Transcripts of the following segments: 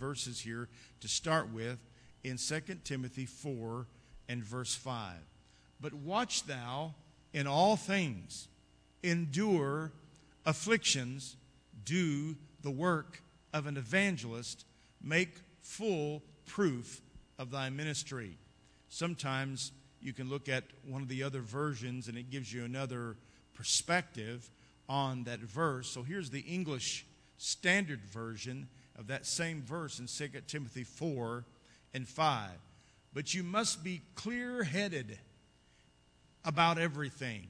verses here to start with in 2 Timothy 4 and verse 5. But watch thou in all things, endure afflictions, do the work of an evangelist, make full proof of thy ministry. Sometimes you can look at one of the other versions and it gives you another perspective on that verse. So here's the English Standard Version of that same verse in 2 Timothy 4 and 5. But you must be clear-headed about everything.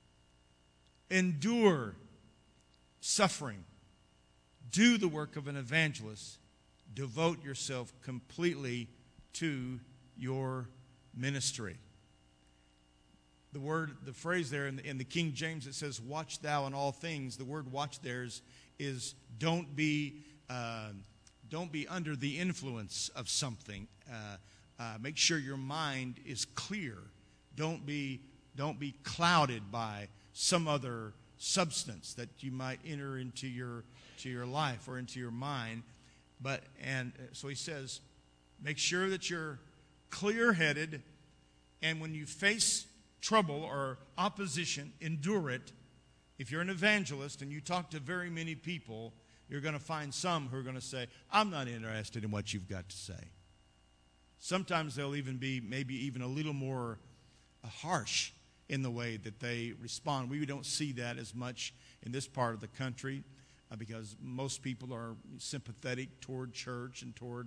Endure suffering. Do the work of an evangelist. Devote yourself completely to your ministry. The phrase there in the King James, it says, watch thou in all things. The word watch there is don't be under the influence of something. Make sure your mind is clear. Don't be clouded by some other substance that you might enter into your life or into your mind. So he says, make sure that you're clear-headed, and when you face trouble or opposition, endure it. If you're an evangelist and you talk to very many people, you're going to find some who are going to say, I'm not interested in what you've got to say. Sometimes they'll even be maybe even a little more harsh in the way that they respond. We don't see that as much in this part of the country because most people are sympathetic toward church and toward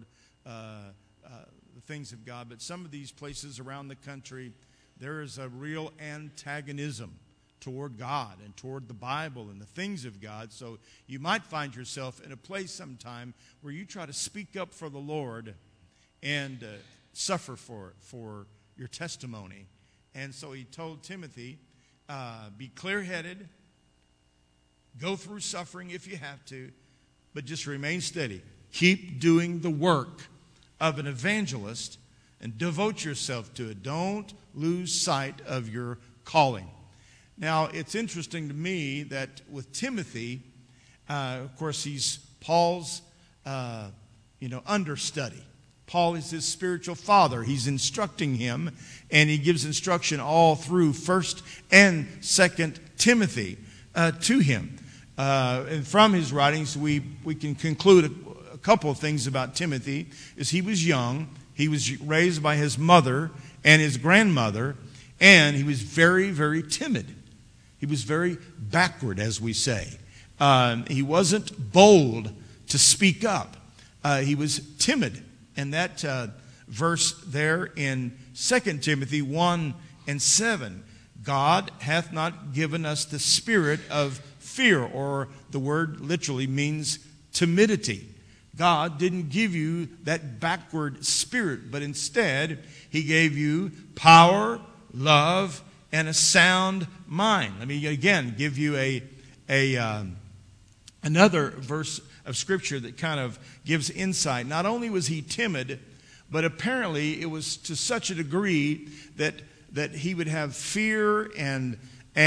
the things of God. But some of these places around the country, there is a real antagonism toward God and toward the Bible and the things of God. So you might find yourself in a place sometime where you try to speak up for the Lord and suffer for your testimony. And so he told Timothy, be clear-headed, go through suffering if you have to, but just remain steady. Keep doing the work of an evangelist and devote yourself to it. Don't lose sight of your calling. Now, it's interesting to me that with Timothy, of course, he's Paul's, understudy. Paul is his spiritual father. He's instructing him, and he gives instruction all through 1st and 2nd Timothy to him. And from his writings, we can conclude a couple of things about Timothy. Is he was young, he was raised by his mother and his grandmother, and he was very, very timid. He was very backward, as we say. He wasn't bold to speak up. He was timid. And that verse there in 2 Timothy 1 and 7, God hath not given us the spirit of fear, or the word literally means timidity. God didn't give you that backward spirit, but instead He gave you power, love, and a sound mind. Let me again give you another verse of Scripture that kind of gives insight. Not only was he timid, but apparently it was to such a degree that he would have fear and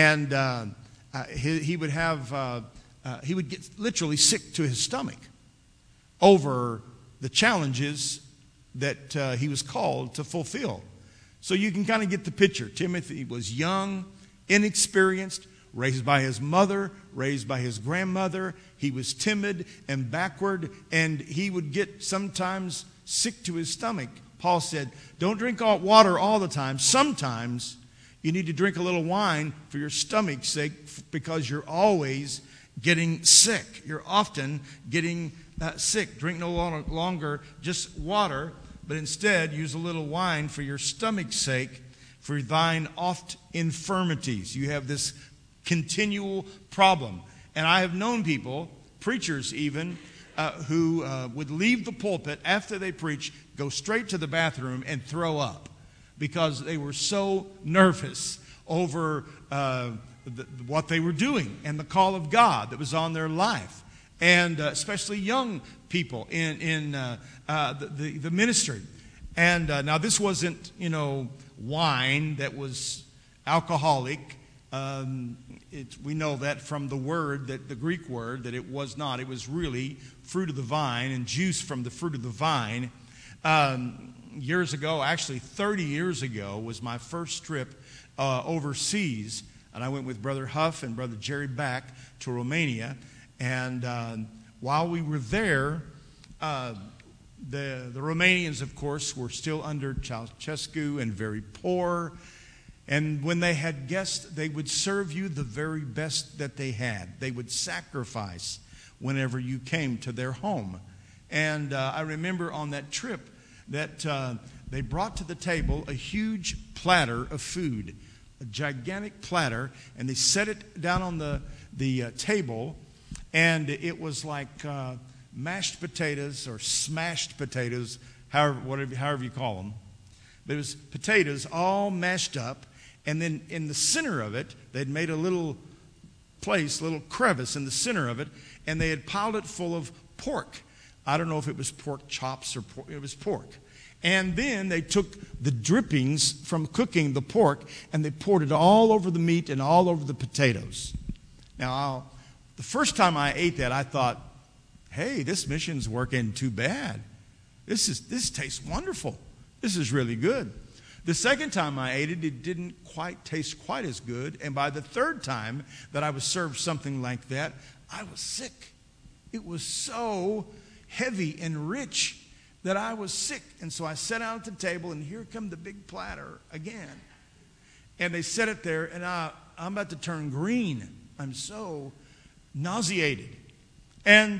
he would get literally sick to his stomach over the challenges that he was called to fulfill. So you can kind of get the picture. Timothy was young, inexperienced, raised by his mother, raised by his grandmother. He was timid and backward, and he would get sometimes sick to his stomach. Paul said, don't drink water all the time. Sometimes you need to drink a little wine for your stomach's sake, because you're always getting sick. You're often getting sick. Drink no longer just water, but instead use a little wine for your stomach's sake, for thine oft infirmities. You have this continual problem. And I have known people, preachers even, who would leave the pulpit after they preach, go straight to the bathroom and throw up because they were so nervous over what they were doing and the call of God that was on their life. And especially young people in the ministry. And now this wasn't, wine that was alcoholic. we know that from the word, that the Greek word, that it was not. It was really fruit of the vine and juice from the fruit of the vine. Years ago, actually 30 years ago, was my first trip overseas. And I went with Brother Huff and Brother Jerry back to Romania. And while we were there, the Romanians, of course, were still under Ceausescu and very poor. And when they had guests, they would serve you the very best that they had. They would sacrifice whenever you came to their home. And I remember on that trip that they brought to the table a huge platter of food, a gigantic platter, and they set it down on the table, and it was like mashed potatoes or smashed potatoes, however you call them. But it was potatoes all mashed up, and then in the center of it, they'd made a little place, a little crevice in the center of it, and they had piled it full of pork. I don't know if it was pork chops or pork. It was pork. And then they took the drippings from cooking the pork and they poured it all over the meat and all over the potatoes. Now, the first time I ate that, I thought, hey, this mission's working too bad. This tastes wonderful. This is really good. The second time I ate it, it didn't quite taste quite as good. And by the third time that I was served something like that, I was sick. It was so heavy and rich that I was sick. And so I sat down at the table, and here come the big platter again. And they set it there, and I'm about to turn green. I'm so nauseated. And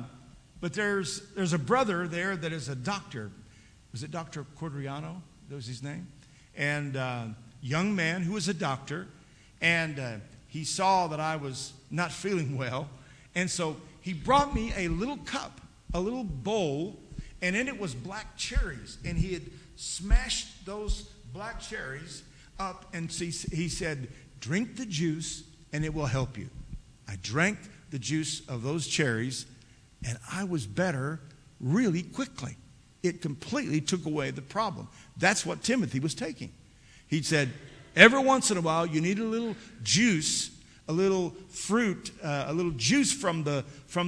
but there's a brother there that is a doctor. Was it Dr. Cordriano? That was his name. And young man who was a doctor. And he saw that I was not feeling well. And so he brought me a little cup, a little bowl, and in it was black cherries. And he had smashed those black cherries up, and he said, drink the juice and it will help you. I drank the juice of those cherries, and I was better really quickly. It completely took away the problem. That's what Timothy was taking. He said, every once in a while you need a little juice, a little fruit, a little juice from the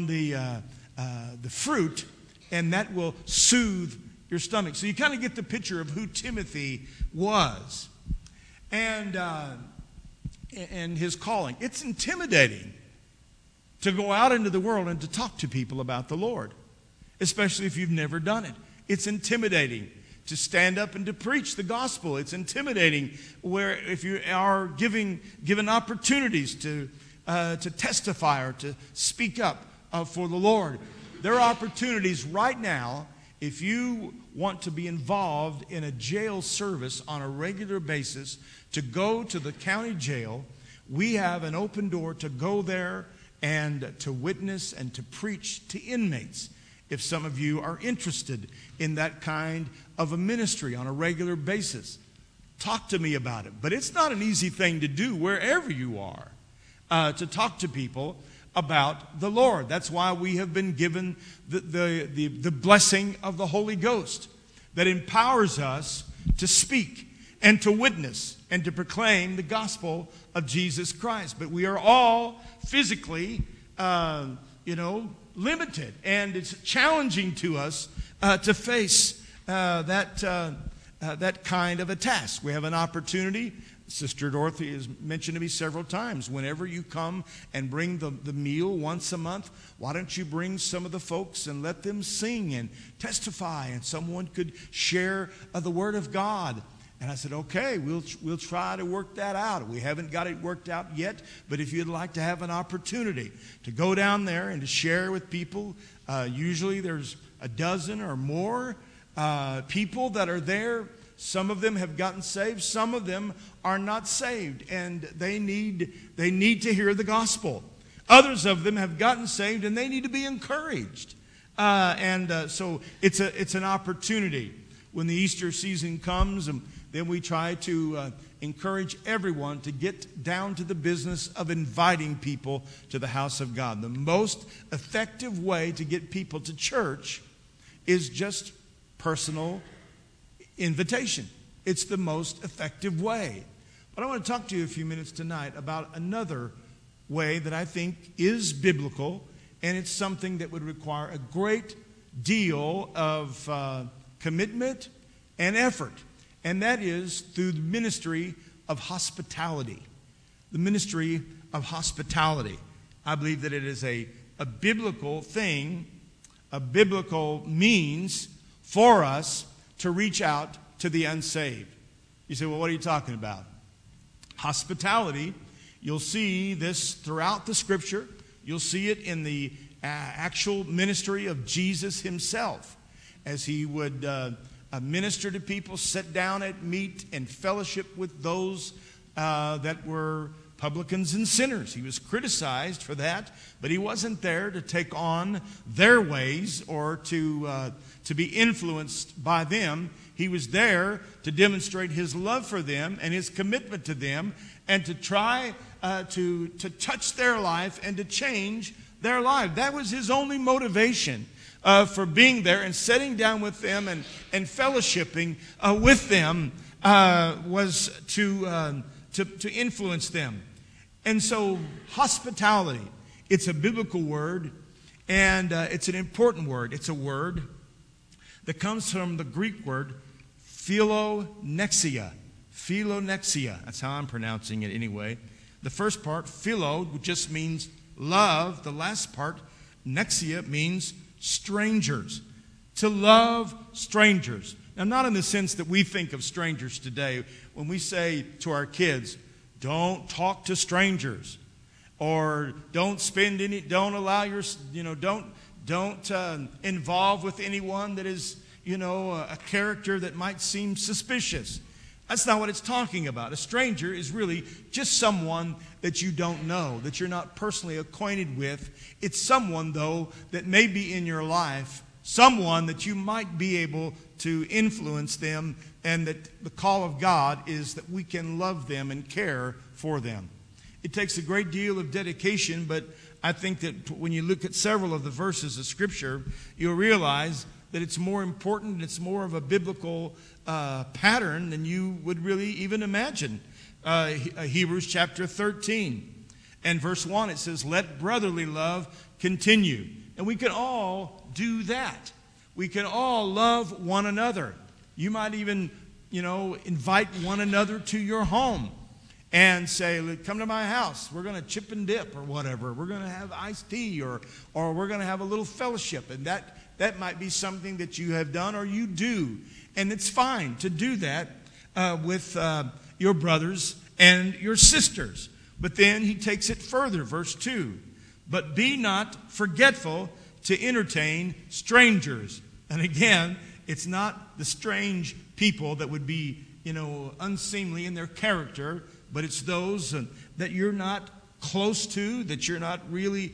fruit, and that will soothe your stomach. So you kind of get the picture of who Timothy was and his calling. It's intimidating to go out into the world and to talk to people about the Lord, especially if you've never done it. It's intimidating to stand up and to preach the gospel. It's intimidating where if you are given opportunities to testify or to speak up for the Lord. There are opportunities right now if you want to be involved in a jail service on a regular basis to go to the county jail. We have an open door to go there and to witness and to preach to inmates. If some of you are interested in that kind of a ministry on a regular basis, talk to me about it. But it's not an easy thing to do wherever you are, to talk to people about the Lord. That's why we have been given the blessing of the Holy Ghost that empowers us to speak and to witness and to proclaim the gospel of Jesus Christ. But we are all physically, limited, and it's challenging to us to face that kind of a task. We have an opportunity. Sister Dorothy has mentioned to me several times, whenever you come and bring the meal once a month, why don't you bring some of the folks and let them sing and testify, and someone could share the Word of God. And I said, okay, we'll try to work that out. We haven't got it worked out yet, but if you'd like to have an opportunity to go down there and to share with people, usually there's a dozen or more people that are there. Some of them have gotten saved. Some of them are not saved, and they need to hear the gospel. Others of them have gotten saved, and they need to be encouraged. So it's an opportunity. When the Easter season comes, then we try to encourage everyone to get down to the business of inviting people to the house of God. The most effective way to get people to church is just personal invitation. It's the most effective way. But I want to talk to you a few minutes tonight about another way that I think is biblical, and it's something that would require a great deal of commitment and effort, and that is through the ministry of hospitality. The ministry of hospitality. I believe that it is a biblical thing, a biblical means for us to reach out to the unsaved. You say, well, what are you talking about? Hospitality, you'll see this throughout the Scripture. You'll see it in the actual ministry of Jesus himself, as he would minister to people, sit down at meat and fellowship with those that were publicans and sinners. He was criticized for that, but he wasn't there to take on their ways or to be influenced by them. He was there to demonstrate his love for them and his commitment to them, and to try to touch their life and to change their life. That was his only motivation for being there and sitting down with them and fellowshipping with them, was to influence them. And so hospitality, it's a biblical word, and it's an important word. It's a word that comes from the Greek word philonexia. Philonexia, that's how I'm pronouncing it anyway. The first part, philo, just means love. The last part, nexia, means strangers. To love strangers. Now, not in the sense that we think of strangers today. When we say to our kids, don't talk to strangers, or don't allow your, don't involve with anyone that is, a character that might seem suspicious. That's not what it's talking about. A stranger is really just someone that you don't know, that you're not personally acquainted with. It's someone, though, that may be in your life, someone that you might be able to influence them, and that the call of God is that we can love them and care for them. It takes a great deal of dedication, but I think that when you look at several of the verses of Scripture, you'll realize that it's more important, it's more of a biblical pattern than you would really even imagine. Hebrews chapter 13 and verse 1, it says, let brotherly love continue. And we can all do that. We can all love one another. You might even, invite one another to your home and say, come to my house. We're going to chip and dip or whatever. We're going to have iced tea or we're going to have a little fellowship. And that might be something that you have done or you do. And it's fine to do that with your brothers and your sisters. But then he takes it further, verse 2. But be not forgetful to entertain strangers. And again, it's not the strange people that would be, unseemly in their character, but it's those that you're not close to, that you're not really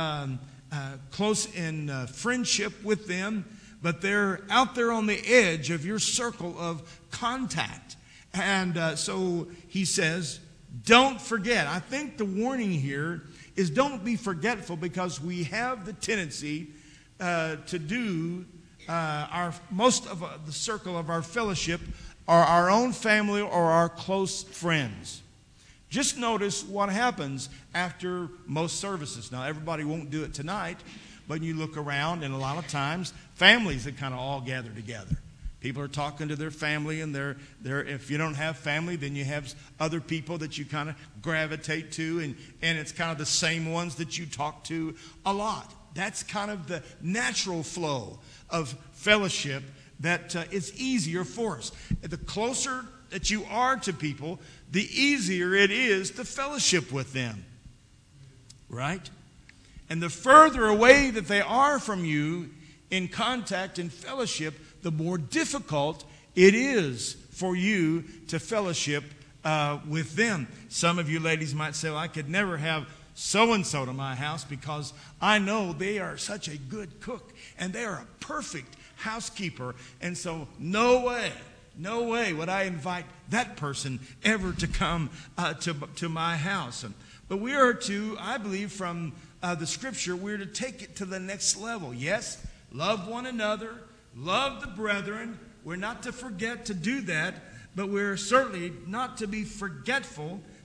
close in friendship with them, but they're out there on the edge of your circle of contact. And so he says, don't forget. I think the warning here is don't be forgetful, because we have the tendency to do most of the circle of our fellowship are our own family or our close friends. Just notice what happens after most services. Now, everybody won't do it tonight, but you look around, and a lot of times families that kind of all gather together. People are talking to their family, and they're if you don't have family, then you have other people that you kind of gravitate to, and it's kind of the same ones that you talk to a lot. That's kind of the natural flow of fellowship that is easier for us. The closer that you are to people, the easier it is to fellowship with them. Right? And the further away that they are from you in contact and fellowship, the more difficult it is for you to fellowship with them. Some of you ladies might say, well, I could never have so-and-so to my house because I know they are such a good cook and they are a perfect housekeeper. And so no way would I invite that person ever to come to my house. But we are to, I believe from the Scripture, we're to take it to the next level. Yes, love one another, love the brethren. We're not to forget to do that, but we're certainly not to be forgetful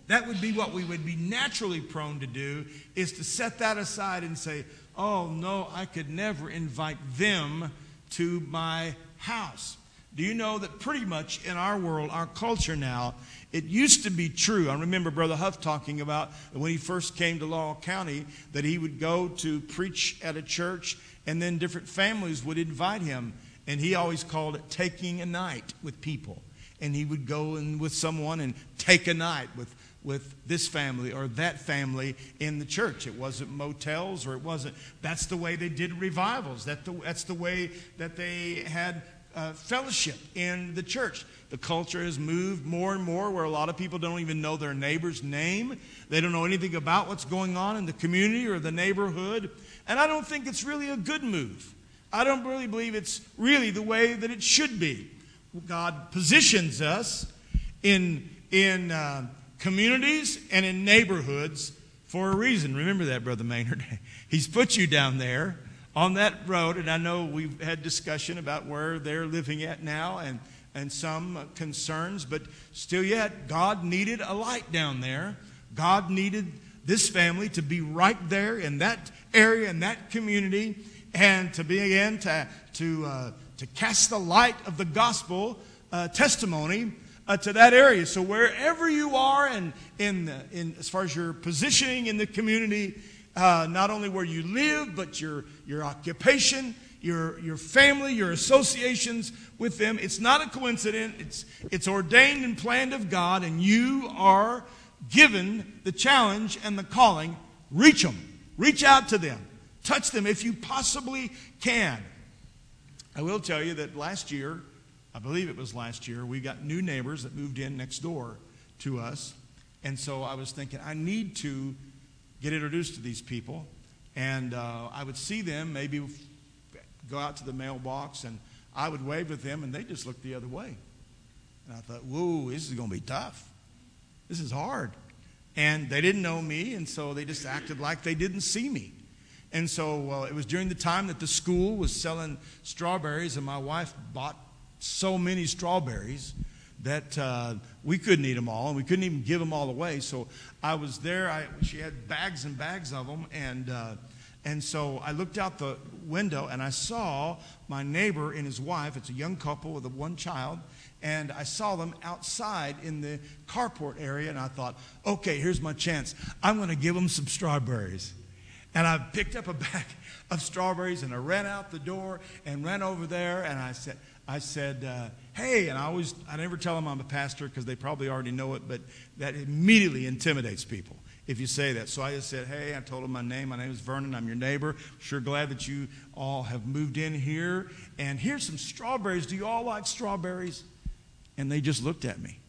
That would be what we would be naturally prone to do, is to set that aside and say, oh, no, I could never invite them to my house. Do you know that pretty much in our world, our culture now, it used to be true. I remember Brother Huff talking about when he first came to Laurel County that he would go to preach at a church and then different families would invite him. And he always called it taking a night with people. And he would go in with someone and take a night with this family or that family in the church. It wasn't motels or it wasn't. That's the way they did revivals. That's the way that they had fellowship in the church. The culture has moved more and more where a lot of people don't even know their neighbor's name. They don't know anything about what's going on in the community or the neighborhood. And I don't think it's really a good move. I don't really believe it's really the way that it should be. God positions us in communities and in neighborhoods for a reason. Remember that, Brother Maynard. He's put you down there on that road, and I know we've had discussion about where they're living at now and some concerns, but still yet, God needed a light down there. God needed this family to be right there in that area, in that community, and to begin to cast the light of the gospel testimony to that area. So wherever you are, in as far as your positioning in the community, not only where you live, but your occupation, your family, your associations with them, it's not a coincidence. It's ordained and planned of God, and you are given the challenge and the calling. Reach them. Reach out to them. Touch them if you possibly can. I will tell you that last year, I believe it was last year, we got new neighbors that moved in next door to us. And so I was thinking, I need to get introduced to these people. And I would see them, maybe go out to the mailbox, and I would wave at them, and they just looked the other way. And I thought, whoa, this is going to be tough. This is hard. And they didn't know me, and so they just acted like they didn't see me. And so it was during the time that the school was selling strawberries, and my wife bought so many strawberries that we couldn't eat them all, and we couldn't even give them all away. So I was there. She had bags and bags of them, and so I looked out the window, and I saw my neighbor and his wife. It's a young couple with one child, and I saw them outside in the carport area, and I thought, okay, here's my chance. I'm going to give them some strawberries. And I picked up a bag of strawberries, and I ran out the door and ran over there, and I said, hey, and I never tell them I'm a pastor because they probably already know it, but that immediately intimidates people if you say that. So I just said, hey, I told them my name. My name is Vernon. I'm your neighbor. Sure glad that you all have moved in here. And here's some strawberries. Do you all like strawberries? And they just looked at me.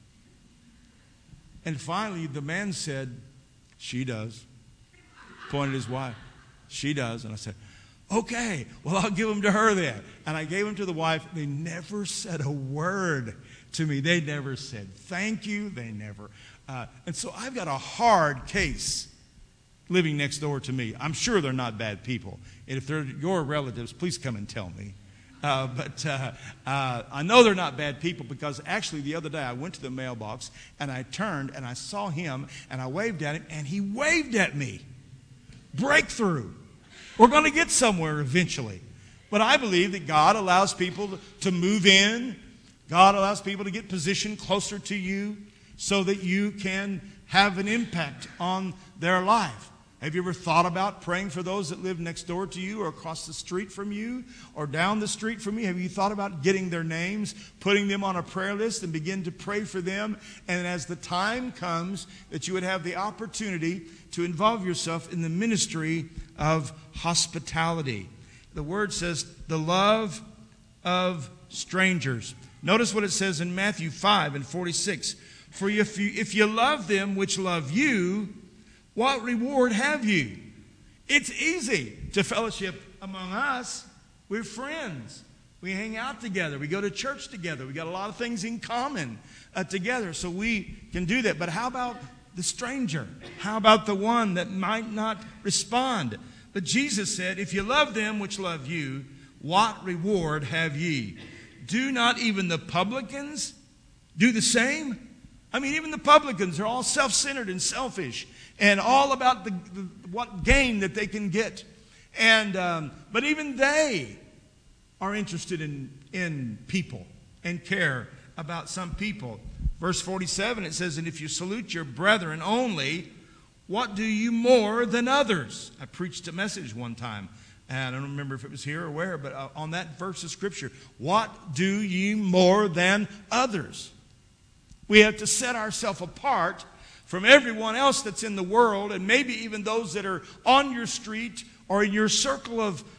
And finally, the man said, she does. Pointed his wife. She does. And I said, okay, well, I'll give them to her then. And I gave them to the wife. They never said a word to me. They never said thank you. They never. And so I've got a hard case living next door to me. I'm sure they're not bad people. And if they're your relatives, please come and tell me. But I know they're not bad people because actually the other day I went to the mailbox and I turned and I saw him and I waved at him and he waved at me. Breakthrough. We're going to get somewhere eventually. But I believe that God allows people to move in. God allows people to get positioned closer to you so that you can have an impact on their life. Have you ever thought about praying for those that live next door to you or across the street from you or down the street from you? Have you thought about getting their names, putting them on a prayer list and begin to pray for them? And as the time comes that you would have the opportunity to involve yourself in the ministry of hospitality. The word says the love of strangers. Notice what it says in Matthew 5:46. For if you love them which love you, what reward have you? It's easy to fellowship among us. We're friends. We hang out together. We go to church together. We got a lot of things in common together, so we can do that. But how about the stranger? How about the one that might not respond? But Jesus said, if you love them which love you, what reward have ye? Do not even the publicans do the same? I mean, even the publicans are all self-centered and selfish and all about what gain that they can get. And but even they are interested in people and care about some people. Verse 47, it says, and if you salute your brethren only, what do you more than others? I preached a message one time, and I don't remember if it was here or where, but on that verse of Scripture, what do you more than others? We have to set ourselves apart from everyone else that's in the world, and maybe even those that are on your street or in your circle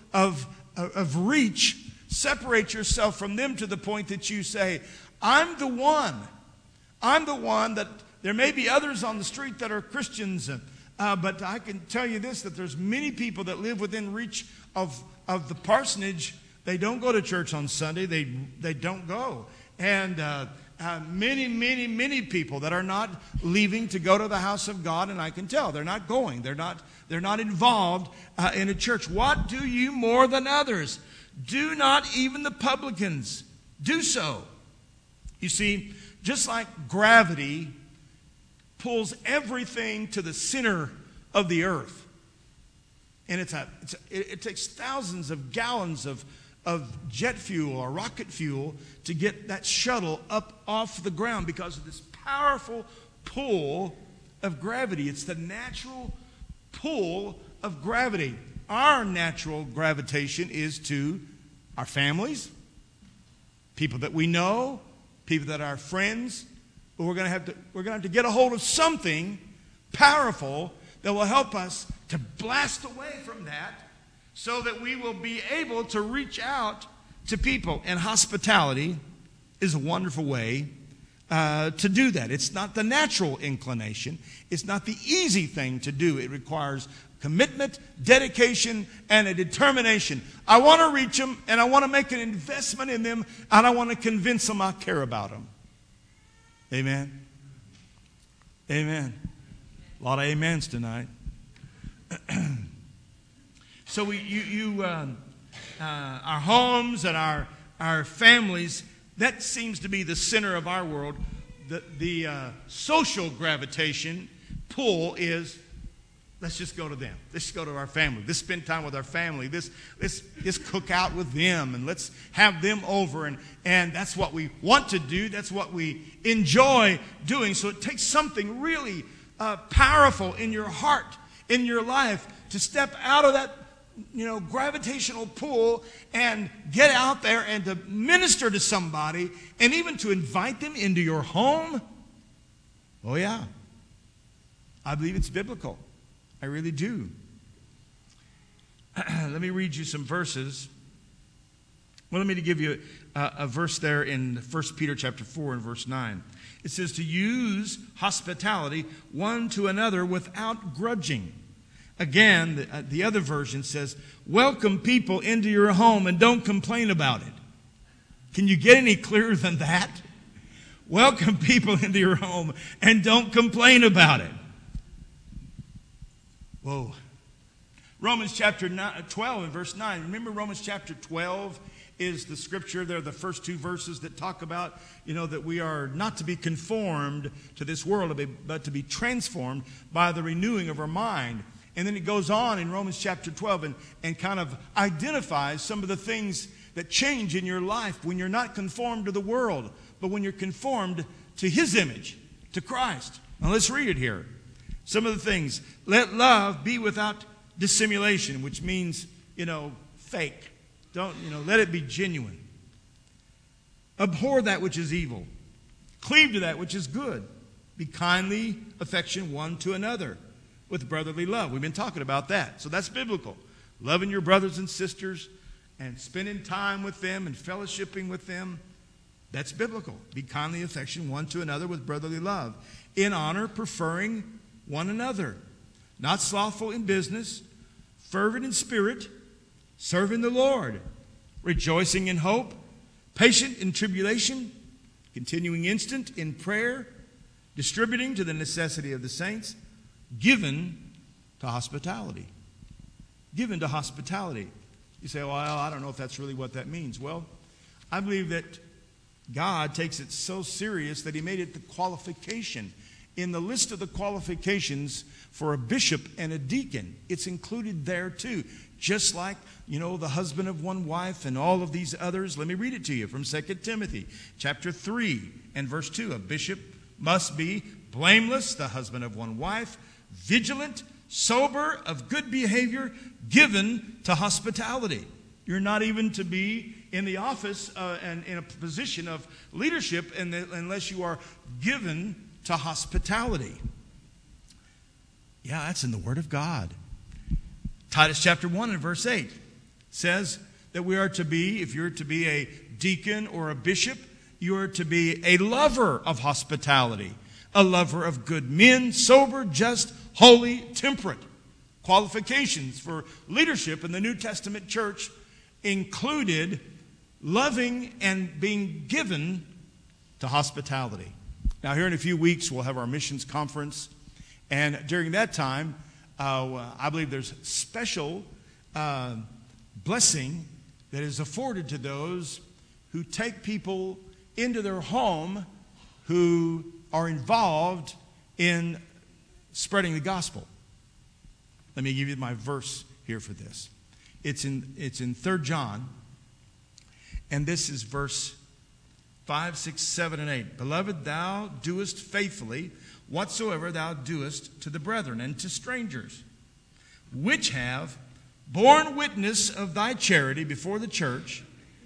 of reach. Separate yourself from them to the point that you say, I'm the one. I'm the one that there may be others on the street that are Christians, but I can tell you this, that there's many people that live within reach of the parsonage. They don't go to church on Sunday. They don't go. And many people that are not leaving to go to the house of God, and I can tell they're not going. They're not involved in a church. What do you more than others? Do not even the publicans do so. You see, just like gravity pulls everything to the center of the earth, and it takes thousands of gallons of jet fuel or rocket fuel to get that shuttle up off the ground because of this powerful pull of gravity. It's the natural pull of gravity. Our natural gravitation is to our families, people that we know, people that are our friends. But we're going to have to get a hold of something powerful that will help us to blast away from that, so that we will be able to reach out to people. And hospitality is a wonderful way to do that. It's not the natural inclination. It's not the easy thing to do. It requires commitment, dedication, and a determination. I want to reach them, and I want to make an investment in them, and I want to convince them I care about them. Amen? Amen. A lot of amens tonight. So our homes and our families, that seems to be the center of our world. The social gravitation pull is, let's just go to them. Let's go to our family. Let's spend time with our family. Let's cook out with them, and let's have them over. And that's what we want to do. That's what we enjoy doing. So it takes something really powerful in your heart, in your life, to step out of that gravitational pull and get out there and to minister to somebody, and even to invite them into your home. Oh yeah, I believe it's biblical. I really do. Let me read you some verses. Well, let me give you a verse there in 1 Peter chapter 4 and verse 9. It says to use hospitality one to another without grudging. Again, the other version says, welcome people into your home and don't complain about it. Can you get any clearer than that? Welcome people into your home and don't complain about it. Whoa. Romans chapter 12 and verse 9. Remember, Romans chapter 12 is the scripture. They're the first two verses that talk about, that we are not to be conformed to this world, but to be transformed by the renewing of our mind. And then it goes on in Romans chapter 12 and kind of identifies some of the things that change in your life when you're not conformed to the world, but when you're conformed to His image, to Christ. Now let's read it here. Some of the things. Let love be without dissimulation, which means, fake. Don't, let it be genuine. Abhor that which is evil. Cleave to that which is good. Be kindly affectionate one to another with brotherly love. We've been talking about that. So that's biblical. Loving your brothers and sisters and spending time with them and fellowshipping with them. That's biblical. Be kindly affectionate one to another with brotherly love. In honor, preferring one another. Not slothful in business. Fervent in spirit. Serving the Lord. Rejoicing in hope. Patient in tribulation. Continuing instant in prayer. Distributing to the necessity of the saints. Given to hospitality. Given to hospitality. You say, well, I don't know if that's really what that means. Well, I believe that God takes it so serious that he made it the qualification. In the list of the qualifications for a bishop and a deacon, it's included there too. Just like, the husband of one wife and all of these others. Let me read it to you from 2 Timothy chapter 3 and verse 2. A bishop must be blameless, the husband of one wife, vigilant, sober, of good behavior, given to hospitality. You're not even to be in the office and in a position of leadership unless you are given to hospitality. Yeah, that's in the Word of God. Titus chapter 1 and verse 8 says that we are to be, if you're to be a deacon or a bishop, you are to be a lover of hospitality, a lover of good men, sober, just, holy, temperate. Qualifications for leadership in the New Testament church included loving and being given to hospitality. Now, here in a few weeks, we'll have our missions conference. And during that time, I believe there's special blessing that is afforded to those who take people into their home who are involved in spreading the gospel. Let me give you my verse here for this. It's in 3 John, and this is verse 5, 6, 7, and 8. Beloved, thou doest faithfully whatsoever thou doest to the brethren and to strangers, which have borne witness of thy charity before the church,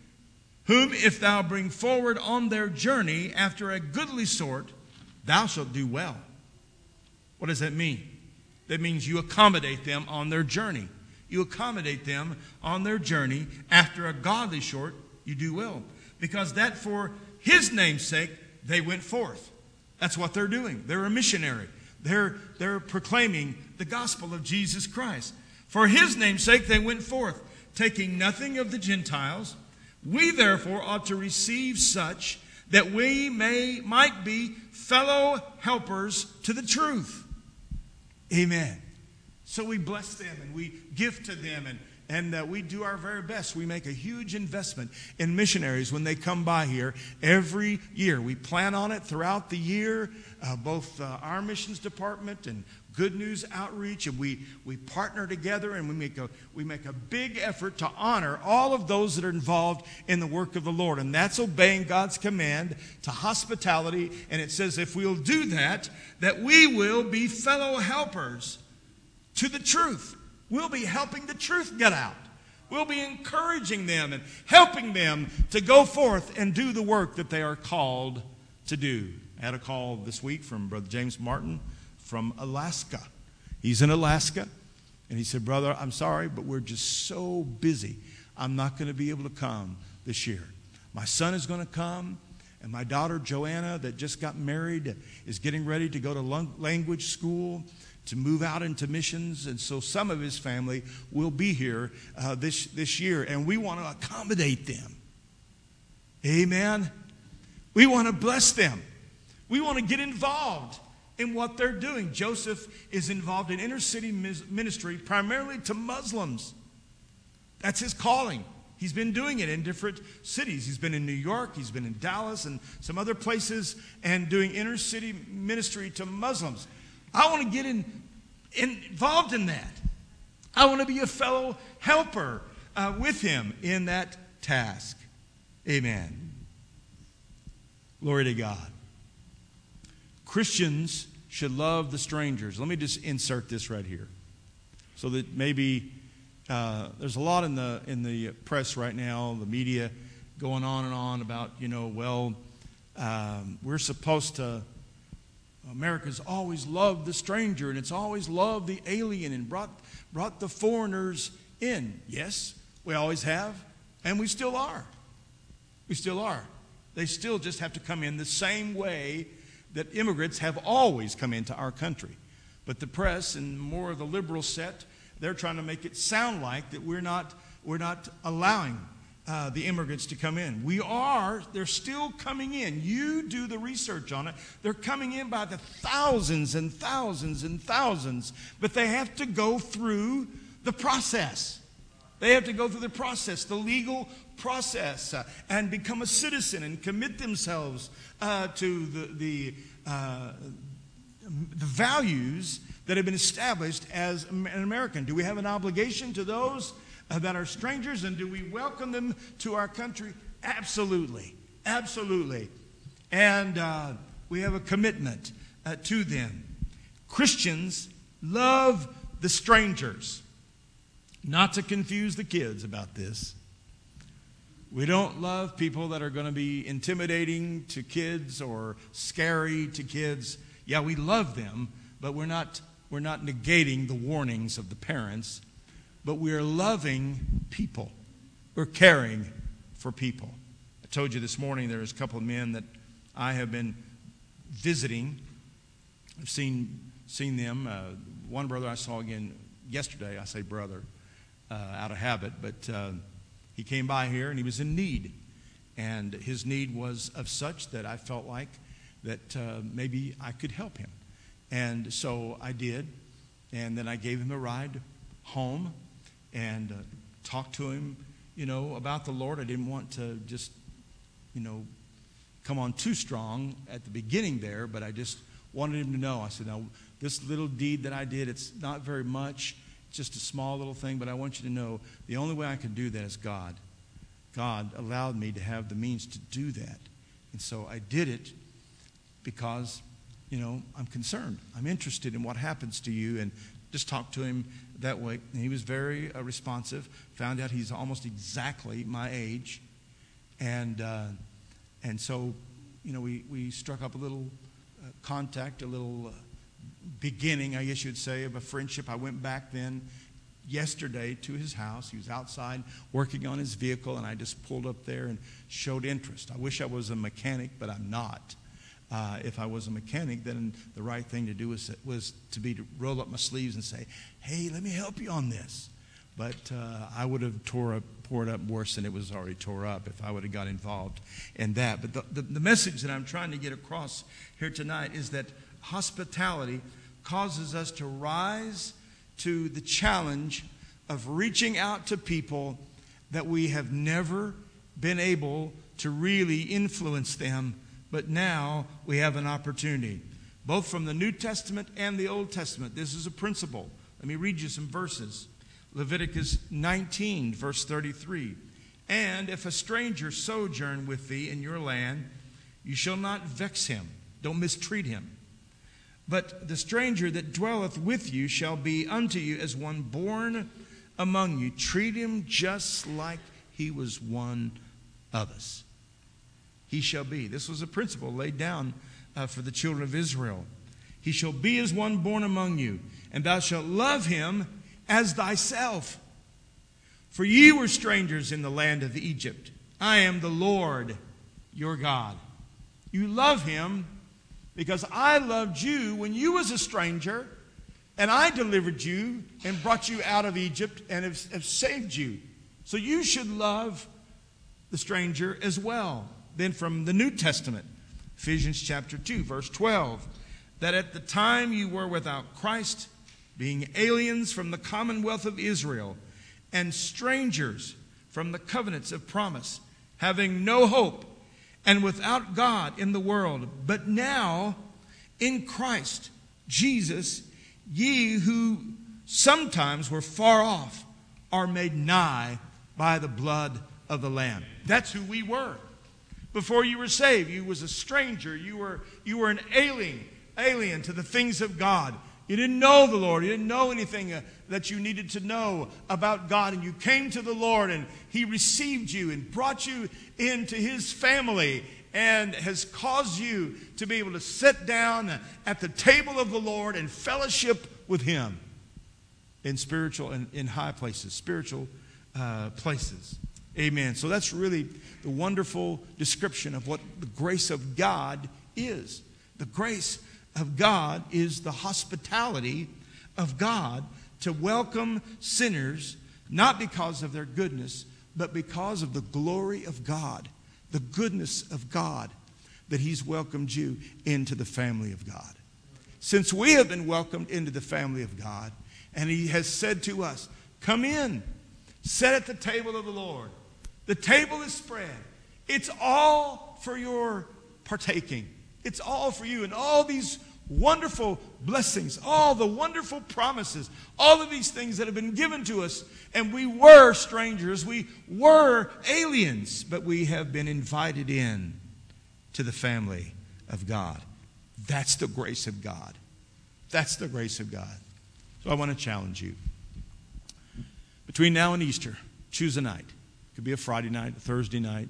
whom if thou bring forward on their journey after a goodly sort, thou shalt do well. What does that mean? That means you accommodate them on their journey. You accommodate them on their journey after a godly sort, you do well. Because that for his name's sake, they went forth. That's what they're doing. They're a missionary. They're proclaiming the gospel of Jesus Christ. For his name's sake, they went forth, taking nothing of the Gentiles. We therefore ought to receive such that we might be fellow helpers to the truth. Amen. So we bless them and we give to them and we do our very best. We make a huge investment in missionaries when they come by here every year. We plan on it throughout the year, both our missions department and Good News Outreach, and we partner together and we make a big effort to honor all of those that are involved in the work of the Lord. And that's obeying God's command to hospitality. And it says if we'll do that we will be fellow helpers to the truth. We'll be helping the truth get out. We'll be encouraging them and helping them to go forth and do the work that they are called to do. I had a call this week from Brother James Martin from Alaska. He's in Alaska, and he said, "Brother, I'm sorry, but we're just so busy. I'm not going to be able to come this year. My son is going to come, and my daughter Joanna, that just got married, is getting ready to go to language school, to move out into missions, and so some of his family will be here this year, and we want to accommodate them." Amen. We want to bless them. We want to get involved in what they're doing. Joseph is involved in inner city ministry primarily to Muslims. That's his calling. He's been doing it in different cities. He's been in New York, he's been in Dallas and some other places and doing inner city ministry to Muslims. I want to get involved in that. I want to be a fellow helper with him in that task. Amen. Glory to God. Christians should love the strangers. Let me just insert this right here, so that maybe there's a lot in the press right now, the media, going on and on about we're supposed to. America's always loved the stranger, and it's always loved the alien and brought the foreigners in. Yes, we always have, and we still are. We still are. They still just have to come in the same way that immigrants have always come into our country. But the press and more of the liberal set, they're trying to make it sound like that we're not allowing the immigrants to come in. We are. They're still coming in. You do the research on it. They're coming in by the thousands and thousands and thousands. But they have to go through the process. They have to go through the process, the legal process and become a citizen and commit themselves to the values that have been established as an American? Do we have an obligation to those that are strangers, and do we welcome them to our country? Absolutely. Absolutely. And we have a commitment to them. Christians love the strangers. Not to confuse the kids about this. We don't love people that are going to be intimidating to kids or scary to kids. Yeah, we love them, but we're not negating the warnings of the parents. But we're loving people. We're caring for people. I told you this morning there's a couple of men that I have been visiting. I've seen them. One brother I saw again yesterday. I say brother out of habit, but he came by here and he was in need. And his need was of such that I felt like that maybe I could help him. And so I did. And then I gave him a ride home and talked to him, about the Lord. I didn't want to just, come on too strong at the beginning there, but I just wanted him to know. I said, now, this little deed that I did, it's not very much. It's just a small little thing, but I want you to know the only way I can do that is God. God allowed me to have the means to do that. And so I did it because, I'm concerned. I'm interested in what happens to you, and just talked to him that way. And he was very responsive. Found out he's almost exactly my age. And so, we struck up a little contact, a little beginning, I guess you'd say, of a friendship. I went back then yesterday to his house. He was outside working on his vehicle, and I just pulled up there and showed interest. I wish I was a mechanic, but I'm not. If I was a mechanic, then the right thing to do was to roll up my sleeves and say, hey, let me help you on this. But I would have tore it up worse than it was already tore up if I would have got involved in that. But the message that I'm trying to get across here tonight is that hospitality causes us to rise to the challenge of reaching out to people that we have never been able to really influence them, but now we have an opportunity. Both from the New Testament and the Old Testament, this is a principle. Let me read you some verses. Leviticus 19, verse 33. And if a stranger sojourn with thee in your land, you shall not vex him. Don't mistreat him. But the stranger that dwelleth with you shall be unto you as one born among you. Treat him just like he was one of us. He shall be. This was a principle laid down for the children of Israel. He shall be as one born among you, and thou shalt love him as thyself. For ye were strangers in the land of Egypt. I am the Lord your God. You love him because I loved you when you was a stranger, and I delivered you and brought you out of Egypt and have saved you. So you should love the stranger as well. Then from the New Testament, Ephesians chapter 2, verse 12, that at the time you were without Christ, being aliens from the commonwealth of Israel and strangers from the covenants of promise, having no hope and without God in the world. But now in Christ Jesus, ye who sometimes were far off are made nigh by the blood of the Lamb. That's who we were. Before you were saved, you was a stranger. You were an alien to the things of God. You didn't know the Lord. You didn't know anything that you needed to know about God. And you came to the Lord, and he received you and brought you into his family and has caused you to be able to sit down at the table of the Lord and fellowship with him in spiritual and in high places, spiritual places. Amen. So that's really the wonderful description of what the grace of God is. The grace of God is the hospitality of God to welcome sinners, not because of their goodness, but because of the glory of God, the goodness of God, that he's welcomed you into the family of God. Since we have been welcomed into the family of God, and he has said to us, come in, sit at the table of the Lord. The table is spread. It's all for your partaking. It's all for you. And all these wonderful blessings, all the wonderful promises, all of these things that have been given to us. And we were strangers. We were aliens. But we have been invited in to the family of God. That's the grace of God. That's the grace of God. So I want to challenge you. Between now and Easter, choose a night. It could be a Friday night, a Thursday night,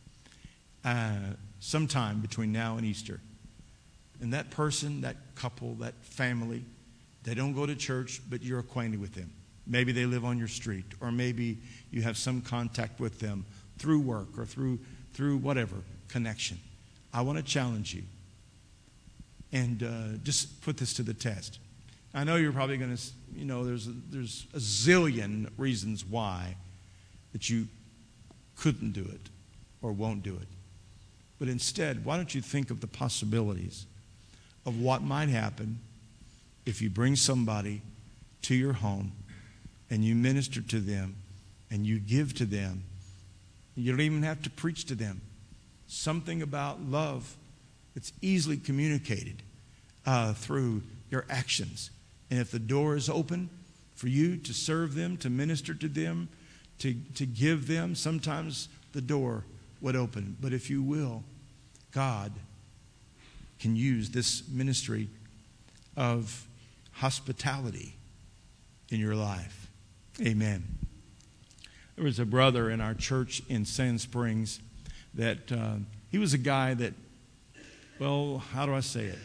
sometime between now and Easter. And that person, that couple, that family, they don't go to church, but you're acquainted with them. Maybe they live on your street, or maybe you have some contact with them through work or through whatever connection. I want to challenge you and just put this to the test. I know you're probably going to, there's a zillion reasons why that you couldn't do it or won't do it. But instead, why don't you think of the possibilities of what might happen if you bring somebody to your home and you minister to them and you give to them. You don't even have to preach to them. Something about love that's easily communicated through your actions. And if the door is open for you to serve them, to minister to them, to give them, sometimes the door would open. But if you will, God can use this ministry of hospitality in your life. Amen. There was a brother in our church in Sand Springs that he was a guy that, well, how do I say it?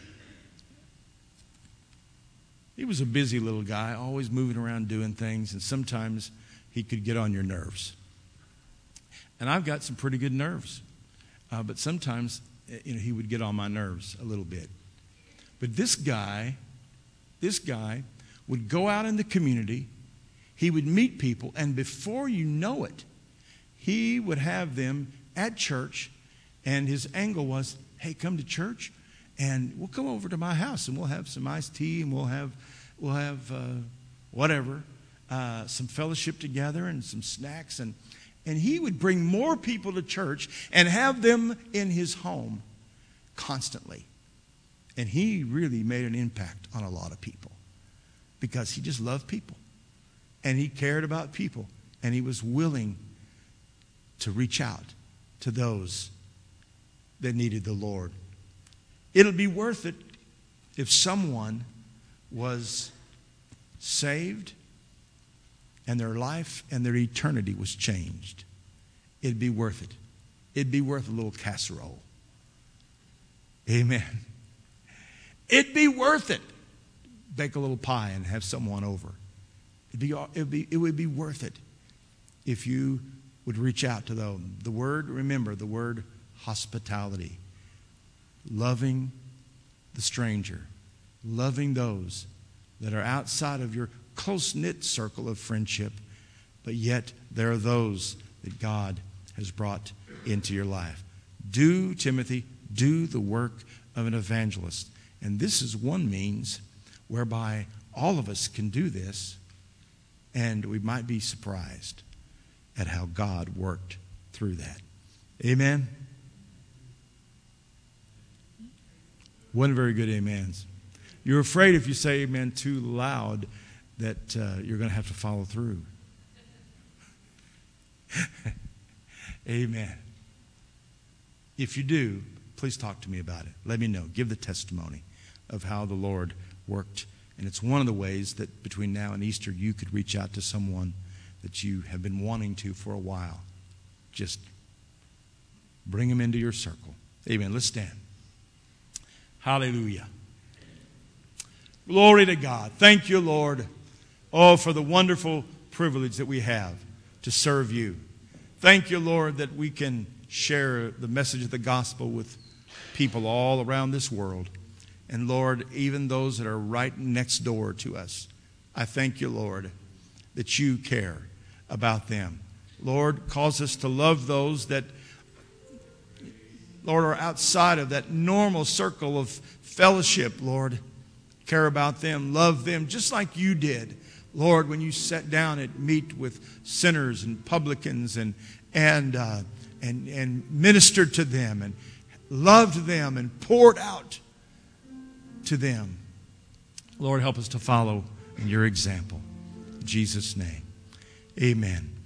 He was a busy little guy, always moving around doing things, and sometimes he could get on your nerves. And I've got some pretty good nerves, but sometimes he would get on my nerves a little bit. But this guy would go out in the community, he would meet people, and before you know it, he would have them at church, and his angle was, hey, come to church, and we'll come over to my house, and we'll have some iced tea, and we'll have whatever, some fellowship together, and some snacks, and he would bring more people to church and have them in his home constantly. And he really made an impact on a lot of people because he just loved people. And he cared about people. And he was willing to reach out to those that needed the Lord. It'll be worth it if someone was saved and their life and their eternity was changed. It'd be worth it. It'd be worth a little casserole. Amen. It'd be worth it. Bake a little pie and have someone over. It would be worth it if you would reach out to them. Remember the word hospitality. Loving the stranger. Loving those that are outside of your close-knit circle of friendship, but yet there are those that God has brought into your life. Do, Timothy, do the work of an evangelist. And this is one means whereby all of us can do this, and we might be surprised at how God worked through that. Amen? One very good amens. You're afraid if you say amen too loud that you're going to have to follow through. Amen. If you do, please talk to me about it. Let me know. Give the testimony of how the Lord worked. And it's one of the ways that between now and Easter you could reach out to someone that you have been wanting to for a while. Just bring them into your circle. Amen. Let's stand. Hallelujah. Glory to God. Thank you, Lord. Oh, for the wonderful privilege that we have to serve you. Thank you, Lord, that we can share the message of the gospel with people all around this world. And Lord, even those that are right next door to us, I thank you, Lord, that you care about them. Lord, cause us to love those that, Lord, are outside of that normal circle of fellowship, Lord. Care about them, love them, just like you did Lord, when you sat down at meat with sinners and publicans and ministered to them and loved them and poured out to them. Lord, help us to follow in your example. In Jesus' name, amen.